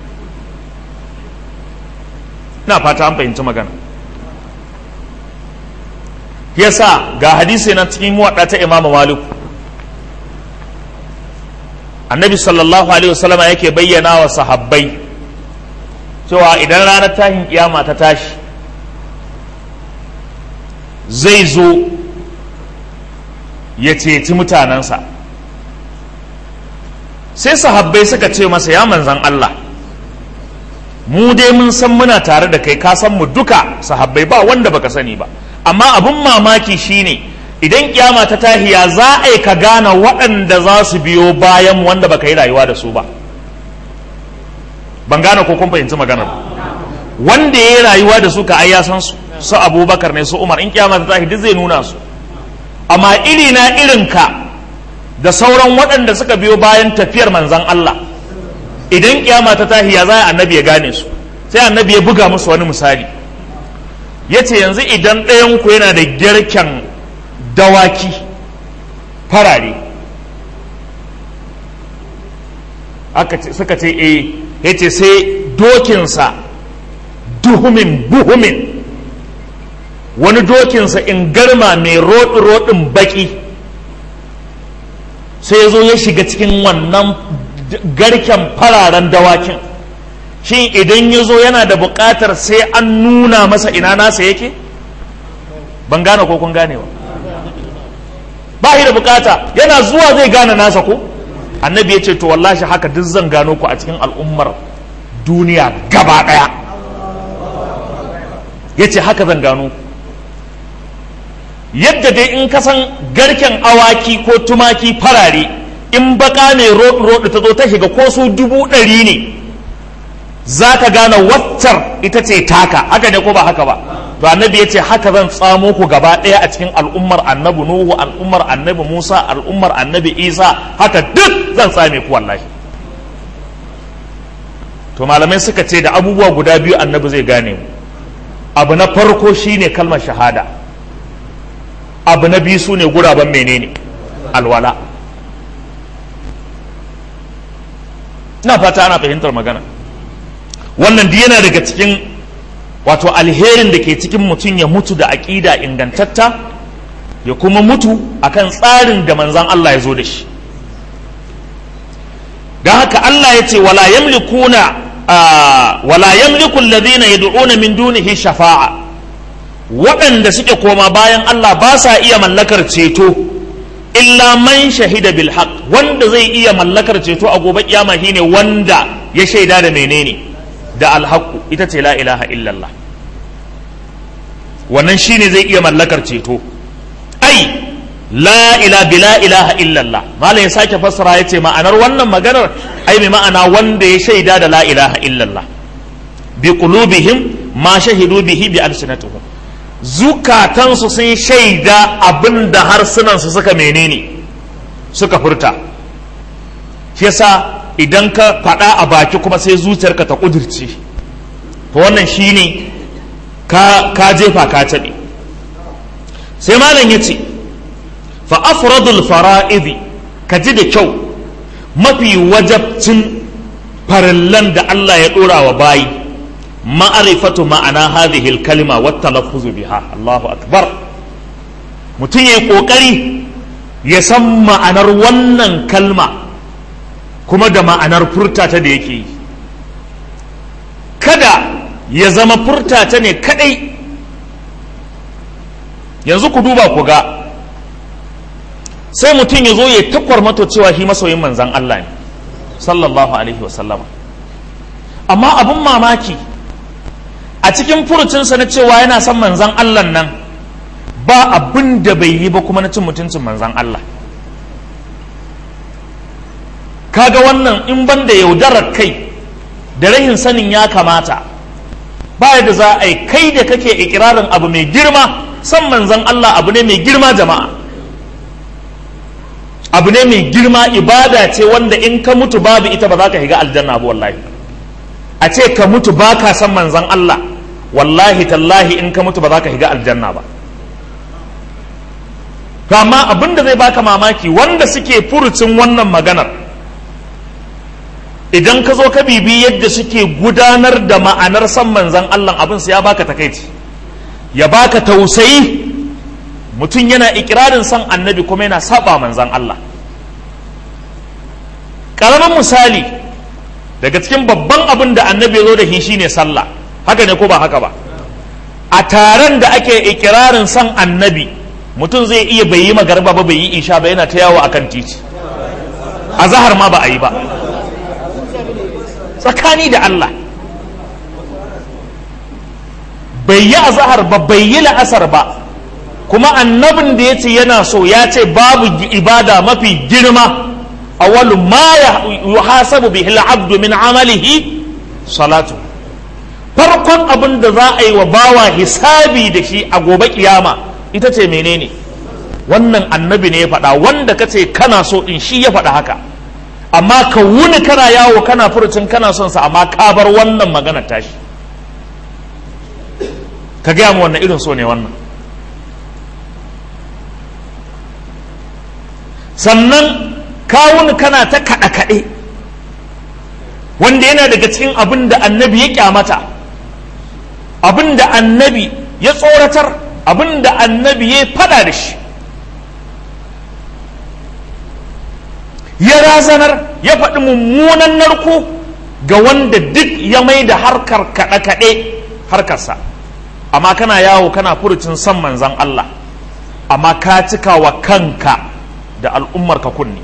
Ina fata an fahimci magana. Yasa ga hadisi na cikin muwaɗa ta Imam Malik, annabi sallallahu alaihi wasallam yake bayyana wa sahabbai cewa idan ranar tashin kiyama ta tashi, zai zo ya ceci mutanensa. Sai sahabbai suka ce masa, ya manzan Allah, mu dai mun san muna tare da kai, ka san mu duka sahabbai, ba wanda baka sani ba, amma abun mamaki shine idan kiyama ta tahiya za a yi ka gane waɗanda za su biyo bayan wanda baka yi rayuwa da su ba. Ban gane ko kun fahimci maganar. Wanda ya yi rayuwa da su ka ai ya san su, su Abubakar ne, su Umar, in kiyama ta tahi duk zai nuna su. Amma iri na irin ka da sauran waɗanda suka biyo bayan tafiyar manzan Allah, idan kiyama ta tahiya za a annabi ya gane su. Sai annabi ya buga musu wani misali, ya ce yanzu idan ɗayanku yana da girken dawaki farare, suka ce eh, ya ce sai dokinsa duhumin buhumin, wani dokinsa in garma mai roɗi-roɗin baki, sai ya zo ya shiga cikin wannan garken fararen dawakin. Shin idan ya zo yana da buƙatar sai an nuna masa ina nasa yake? Ban gane ko kun gane ba? Ba shi da buƙata, yana zuwa zai gane nasa ko? Annabi ya ce to wallahi haka duk zan gano ku a cikin al'ummar duniya gaba ɗaya. Ya ce haka zan gano. Yadda dai in ka san garken awaki ko tumaki farare, in baka mai roɗi-roɗi ta zo ta shiga ko su dubu ɗari ne, za ka gane waccar ita ce taka, haka ne ko ba haka ba? To annabi ya ce haka zan tsamo ku gaba ɗaya a cikin al'ummar annabi Nuhu, al'ummar annabi Musa, al'ummar annabi Isa, haka duk zan tsame ku wallahi. To malamai suka ce da abubuwa guda biyu annabi zai gane mu. Abu na farko shine kalmar shahada, abu na biyu su ne guraben menene alwala. na fata ana fahimtar magana. Wannan duk yana daga cikin wato alherin da ke cikin mutum ya mutu da aƙida ingantatta, ya kuma mutu akan tsarin da manzan Allah ya zo da shi. don haka Allah ya ce wala yamlikuna wala yamliku alladhina yad'una min dunihi shafa'a, waɗanda suke koma bayan Allah ba sa iya mallakar ceto illa man shahida bil haqq, wanda zai iya mallakar ceto a gobe kiyama shine wanda ya shaida da menene da alhaqqu ita ce la ilaha illallah. Wannan shine zai iya mallakar ceto. Ai la ila bi la ilaha illallah, malam ya sake fassara yace ma'anar wannan maganar ai mai ma'ana wanda ya shaida da la ilaha illallah bi qulubihim ma shahidu bihi bi alsinatihim, zukatansu sun shaida abinda harsunansu suka menene suka furta. shi yasa idan ka faɗa a baki kuma sai zuciyarka ta ƙudurce, to wannan shine ka ka jefa ka taɓe. sai malam ya ce fa afradul fara'idi, ka ji da kyau, mafi wajabcin farillan da Allah ya ɗora wa bayi ma'arifatu ma'ana hadhihi al-kalima wa talaffuzu biha. Allahu akbar. mutum yayi kokari ya san ma'anar wannan kalma kuma da ma'anar furtata da yake yi. kada ya zama furtata ne kadai. yanzu ku duba ku ga, sai mutum ya zo ya takwar mato cewa shi masoyin manzan Allah ne sallallahu alaihi wasallama, amma abun mamaki a cikin furucinsa na cewa yana son manzan Allah nan ba abin da bai yi ba kuma na cin mutuncin manzan Allah. kaga wannan in ban da yaudarar kai da rahin sanin ya kamata, ba yadda za a yi kai da kake ikirarin abu mai girma, son manzan Allah abu ne mai girma jama'a, abu ne mai girma, ibada ce wanda in ka mutu babu ita ba za ka shiga aljanna ba. wallahi a ce ka mutu ba ka san manzan Allah, wallahi tallahi in ka mutu ba za ka shiga aljanna ba. to amma abin da zai baka mamaki, wanda suke furucin wannan maganar idan ka zo ka bibi yadda suke gudanar da ma'anar san manzan Allah, abin su ya baka takaici, ya baka tausayi. mutum yana ikirarin san annabi kuma yana saba manzan Allah. ƙaramin misali daga cikin babban abin da annabi ya zo da shi shine sallah, haka ne ko ba haka ba? a taron da ake ikirarin san annabi, mutum zai iya bai yi magarba ba, bai yi isha ba, yana ta yawo akan titi, a zahar ma ba a yi ba. tsakani da Allah, bai yi a zahar ba, bai yi la'asar ba, kuma annabin da ya ce yana so ya ce babu ibada mafi girma awwalu ma yuhasabu bihi al-abdu min amalihi salatu. farkon abin da za a yi wa bawa hisabi da shi a gobe kiyama ita ce menene? wannan annabi ne ya faɗa, wanda ka ce kana so din shi ya faɗa haka, amma ka wuni kana yawo kana furucin kana son sa, amma ka bar wannan magana tashi. ka gaya mu wannan irin so ne wannan? sannan kawun kana ta kaɗe-kaɗe, wanda yana daga cikin abin da annabi ya kyamata, abin da annabi ya tsoratar, abin da annabi ya fada da shi, ya razanar, ya faɗi mummunan narko ga wanda duk ya mai da harkar kaɗe-kaɗe harkarsa. amma kana yawo kana furucin san manzan Allah, amma ka cika wa kanka da al'ummarka kunni.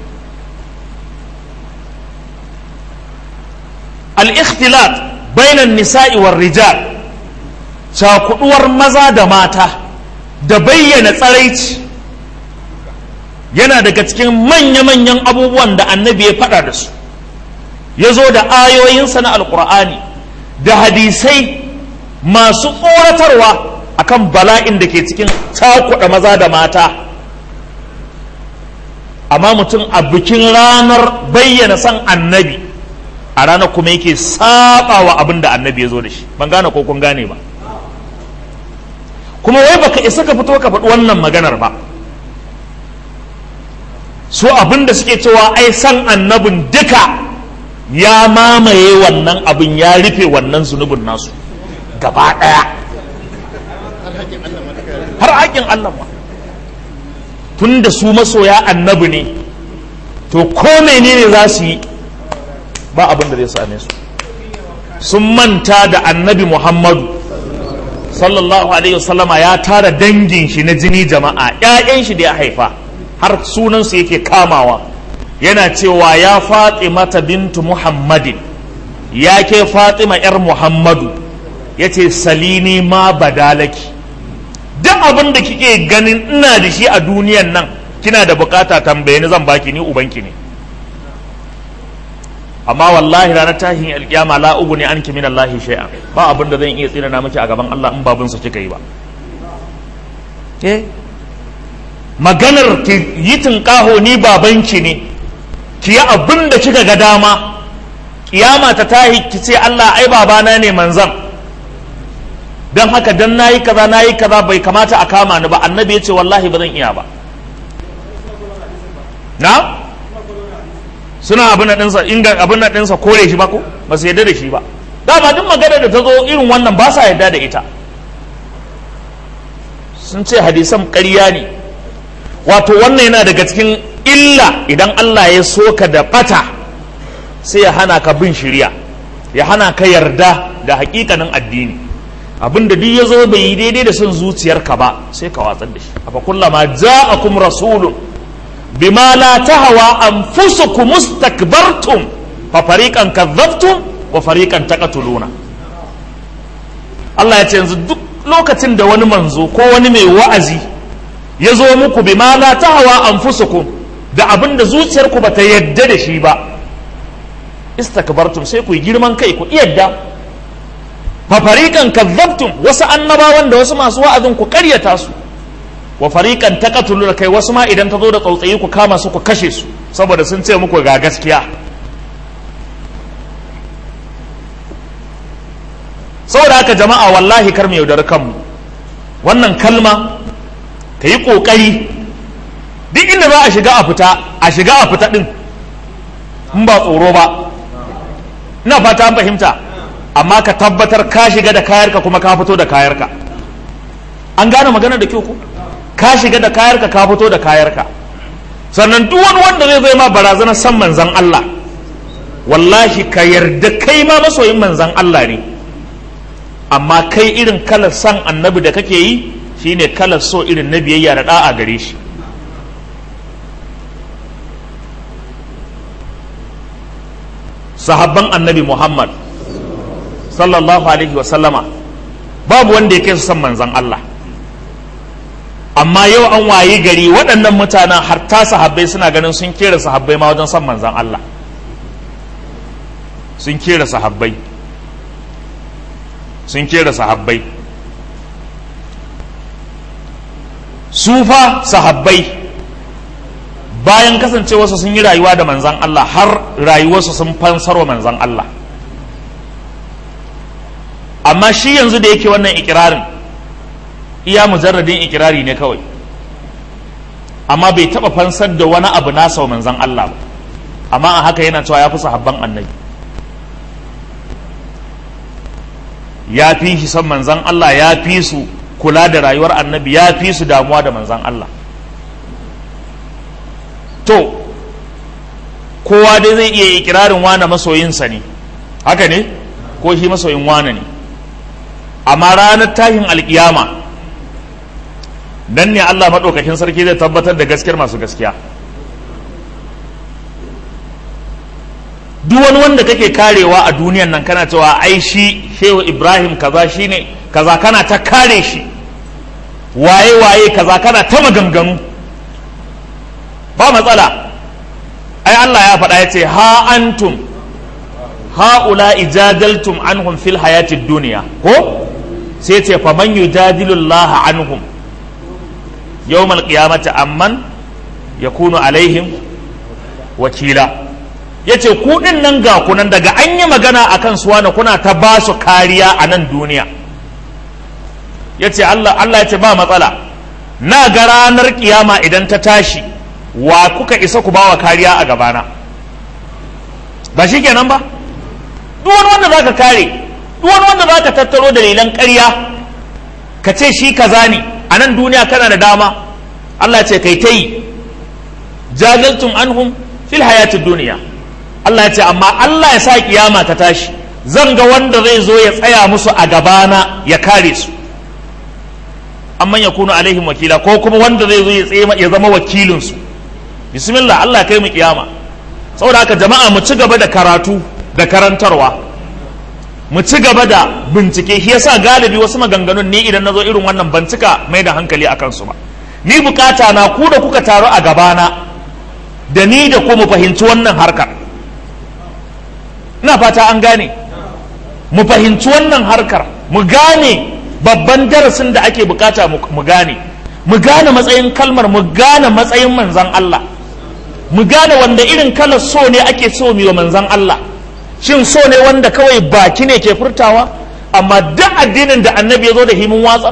al-ikhtilat bainan nisa'i war rijal, cakuduwar maza da mata da bayyana tsaraici, yana daga cikin manya-manyan abubuwan da annabi ya faɗa da su, ya zo da ayoyinsa na alkur'ani da hadisai masu tsoratarwa akan bala'in da ke cikin cakuɗa maza da mata. amma mutum a bikin ranar bayyana san annabi, a ranar kuma yake saba wa abin da annabi ya zo da shi. ban gane ko kun gane ba? kuma wai baka isa ka fito ka faɗi wannan maganar ba. so abin da suke cewa ai san annabin duka ya mamaye wannan abin, ya rufe wannan zunubin nasu gaba ɗaya, har haƙin Allah ma. tun da su masoya annabi ne, to ko menene za su yi ba abin da zai same su. sun manta da annabi Muhammadu sallallahu alaihi wasallama ya tara dangin shi na jini jama'a, ƴaƴan shi da ya haifa, har sunansu yake kamawa, yana cewa ya Fatimata bintu Muhammadin ya ke Fatima yar Muhammadu, yace salini ma badalaki, duk abin da kike ganin ina da shi a duniyan nan kina da bukata tambaye ni zan baki, ni ubanki ne. amma wallahi ranar tahin alkiyama la uguni anki min Allah shay'an, ba abin da zan iya tsina na miki a gaban Allah in babun sa kika yi ba. eh maganar ki yi tinkaho ni babanki ne, ki yi abin da kika ga dama, kiyama ta tahi ki ce Allah ai babana ne manzan, dan haka dan nayi kaza nayi kaza bai kamata a kama ni ba. Annabi ya ce wallahi ba zan iya ba. na suna abin ɗinsa inga abin ɗinsa kore shi ba ko ba su yarda da shi ba. dama duk magana da ta zo irin wannan ba sa yarda da ita, sun ce hadisan ƙarya ne. wato wannan yana daga cikin illa idan Allah ya soka da bata sai ya hana ka bin shiriya, ya hana ka yarda da hakikanin addini. abinda duk ya zo bai yi daidai da son zuciyarka ba sai ka watsar da shi. afa kullama ja'akum rasulun bima la tahwa anfusukum mustakbartum fa fariqan kadzabtum wa fariqan taqtuluna. Allah ya ce yanzu duk lokacin da wani manzo ko wani mai wa'azi ya zo muku bima la tahwa anfusukum da abinda zuciyarku bata yadda da shi ba, istakbartum sai ku yi girman kai ku yadda, fa fariqan kadzabtum wasu annabawan da wasu masu wa'azin ku ƙaryata su, wa fariqan taqtuluna kai wasu ma idan ta zo da tsautsayi ku kama su ku kashe su saboda sun ce muku ga gaskiya. saboda haka jama'a wallahi kar mu yaudar kanmu. wannan kalma ka yi ƙoƙari duk inda za a shiga a fita a shiga a fita ɗin in ba tsoro ba, ina fata an fahimta. amma ka tabbatar ka shiga da kayarka kuma ka fito da kayarka. an gane magana da kyau ko? ka shiga da kayarka ka fito da kayarka. sannan duk wani wanda zai zai ma barazanar san manzan Allah, wallahi ka yarda kai ma masoyin manzan Allah ne, amma kai irin kalar san annabi da kake yi shine kalar so irin na biyayya da da'a gare shi. sahabban annabi Muhammad sallallahu alaihi wa sallama babu wanda ya kai su san manzan Allah, amma yau an wayi gari waɗannan mutanen har ta sahabbai suna ganin sun kera sahabbai ma wajen san manzan Allah. sun kera sahabbai sun kera sahabbai sufa sahabbai bayan kasancewarsu sun yi rayuwa da manzan Allah har rayuwarsu sun fansarwa manzan Allah. amma shi yanzu da yake wannan ikirarin iya mujarradin ikirari ne kawai, amma bai taba fansar da wani abu nasa wa manzan Allah ba, amma a haka yana cewa ya fi sahabban annabi, ya fi shi son manzan Allah, ya fi su kula da rayuwar annabi, ya fi su damuwa da manzan Allah. to kowa dai zai iya ikirarin wane masoyinsa ne, haka ne, ko shi masoyin wane ne, amma ranar tashin alkiyama nan ne Allah maɗaukakin sarki zai tabbatar da gaskiyar masu gaskiya. duk wani wanda kake karewa a duniyan nan kana cewa ai shi shehu Ibrahim kaza shine kaza, kana ta kare shi, waye waye kaza, kana ta maganganu, ba matsala. ai Allah ya faɗa ya ce ha antum ha'ula ijadaltum anhum fil hayatid duniya, ko sai ce fa man yujadilu Allah anhum yawmal qiyamati amman yakunu alaihim wakila. yace ku din nan ga kunan daga an yi magana akan su wani kuna ta ba su kariya a nan duniya. yace Allah Allah yace ba matsala, na ga ranar kiyama idan ta tashi wa kuka isa ku bawa kariya a gabana, ba shi kenan ba. duk wani wanda zaka kare, duk wani wanda zaka tattaro dalilan ƙarya ka ce shi kaza ne a nan duniya kana da dama. Allah ce kai ta yi jadaltum anhum fil hayatid duniya. Allah ya ce amma Allah ya sa kiyama ta tashi zan ga wanda zai zo ya tsaya musu a gabana ya kare su, amman yakunu alaihim wakila, ko kuma wanda zai zo ya tsaye ya zama wakilin su. bismillah, Allah kai mu kiyama. saboda haka jama'a mu ci gaba da karatu da karantarwa, mu ci gaba da bincike. Shi yasa galibi wasu maganganun ni idan nazo irin wannan ban cika mai da hankali akan su ba. Ni bukata na ku da kuka taru a gabana da ni da ku mu fahimci wannan harkar. Ina fata an gane, mu fahimci wannan harkar, mu gane babban darasin da ake bukata mu gane, mu gane matsayin kalmar, mu gane matsayin manzan Allah, mu gane wanda irin kalar so ne ake so mi wa manzan Allah. Shin so ne wanda kawai baki ne ke furtawa, amma duk addinin da annabi ya zo da himin watsar?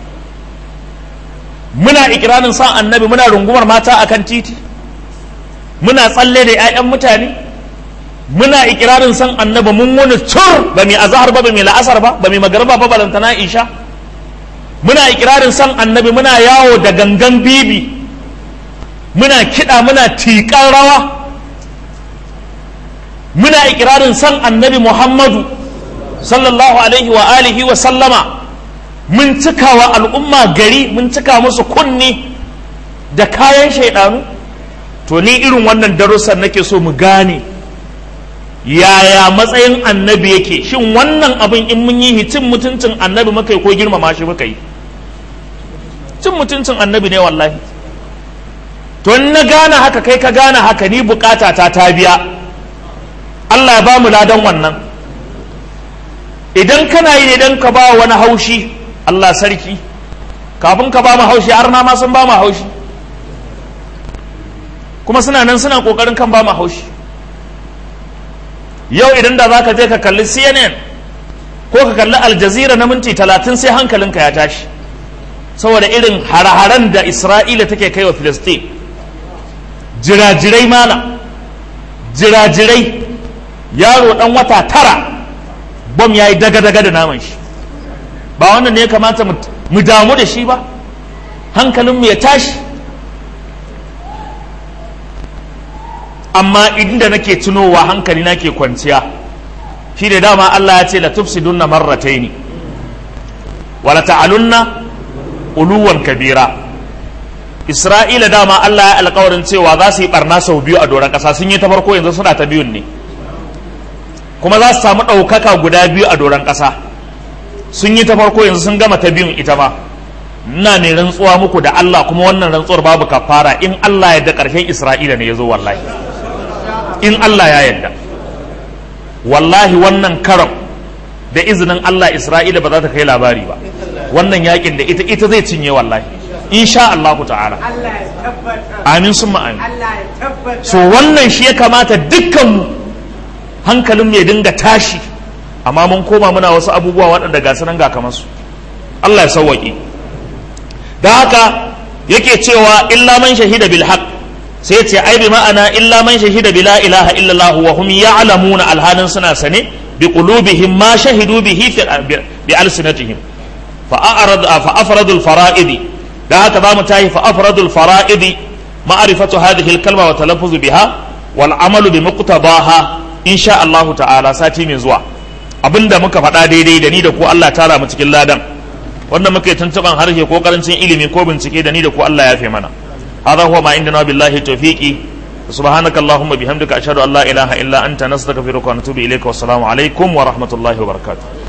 Muna ikirarin san annabi, muna rungumar mata akan titi, muna tsalle da 'ya'yan mutane, muna ikirarin san annabi, mun wani cur ba mai azhar ba, ba mai la'asar ba, ba mai magarba ba, balantana isha. Muna ikirarin san annabi, muna yawo da gangan bibi, muna kiɗa, muna tiƙar rawa, muna ikirarin san annabi Muhammadu sallallahu alaihi wa alihi wa sallama. Mun cika wa al'umma gari, mun cika musu kunni da kayan shaidanu. To ni irin wannan darussan nake so mu gane yaya matsayin annabi yake. Shin wannan abin in mun yi cin mutuncin annabi muka yi ko girmama shi muka yi? Cin mutuncin annabi ne wallahi. To in na gane haka, kai ka gane haka, ni bukata ta ta biya. Allah ya ba mu ladan wannan. Idan kana yi ne dan ka ba wani haushi, Allah sarki, kafin ka ba mu haushi har na ma sun ba mu haushi, kuma suna nan suna kokarin kan ba mu haushi. Yau idan da zaka je ka kalli C N N ko ka kalli Al Jazeera na minti talatin sai hankalinka ya tashi, saboda irin hare-haren da Isra'ila take kai wa Filistin. Jirajirai mala, jirajirai, yaro dan wata tara bom yayi daga-daga da naman shi. Ba wannan ne ya kamata mu damu da shi ba? Hankalinmu ya tashi. Amma inda nake tunowa hankali nake kwanciya shi da dama Allah ya ce la tufsidunna marrataini wa la ta'alunna uluwan kabira. Isra'ila dama Allah ya alƙawarin cewa za su yi barna sau biyu a doron ƙasa. Sun yi ta farko, yanzu suna ta biyun ne, kuma za su samu ɗaukaka guda biyu a doron ƙasa. Sun yi ta farko, yanzu sun gama ta biyun ita ma. Ina ne rantsuwa muku da Allah, kuma wannan rantsuwar babu kafara, in Allah ya da ƙarshen Isra'ila ne ya zo wallahi. In Allah ya yarda, wallahi wannan karam da izinin Allah Isra'ila ba za ta kai labari ba. Wannan yakin da ita ita zai cinye wallahi, insha Allah ta'ala. Amin summa amin. So wannan shi ya kamata dukkanmu hankalin ya dinga tashi, amma mun koma muna wasu abubuwa waɗanda ga su nan ga kamar su. Allah ya sauwaƙe. Da haka yake cewa illa man shahida bil haqq, sai ce ai bi ma'ana illa man shahida bi la ilaha illallah wa hum ya'lamuna, alhanin suna sane bi qulubihim ma shahidu bihi fi bi alsinatihim fa a'rad fa afradu al fara'id. da haka zamu tahi fa afradu al fara'id ma'rifatu hadhihi al kalma wa talaffuz biha wal amalu bi muqtadaha insha Allah ta'ala sati mai zuwa. Abinda muka faɗa daidai da ni da ku Allah tara mu cikin ladan, wanda muka yi tuntuban harshe ko karancin ilimi ko bincike da ni da ku Allah ya fi mana. هذا هو ما عندنا بالله توفيقي. سبحانك اللهم بحمدك أشهد أن لا إله إلا أنت نستغفرك ونتوب إليك والسلام عليكم ورحمة الله وبركاته.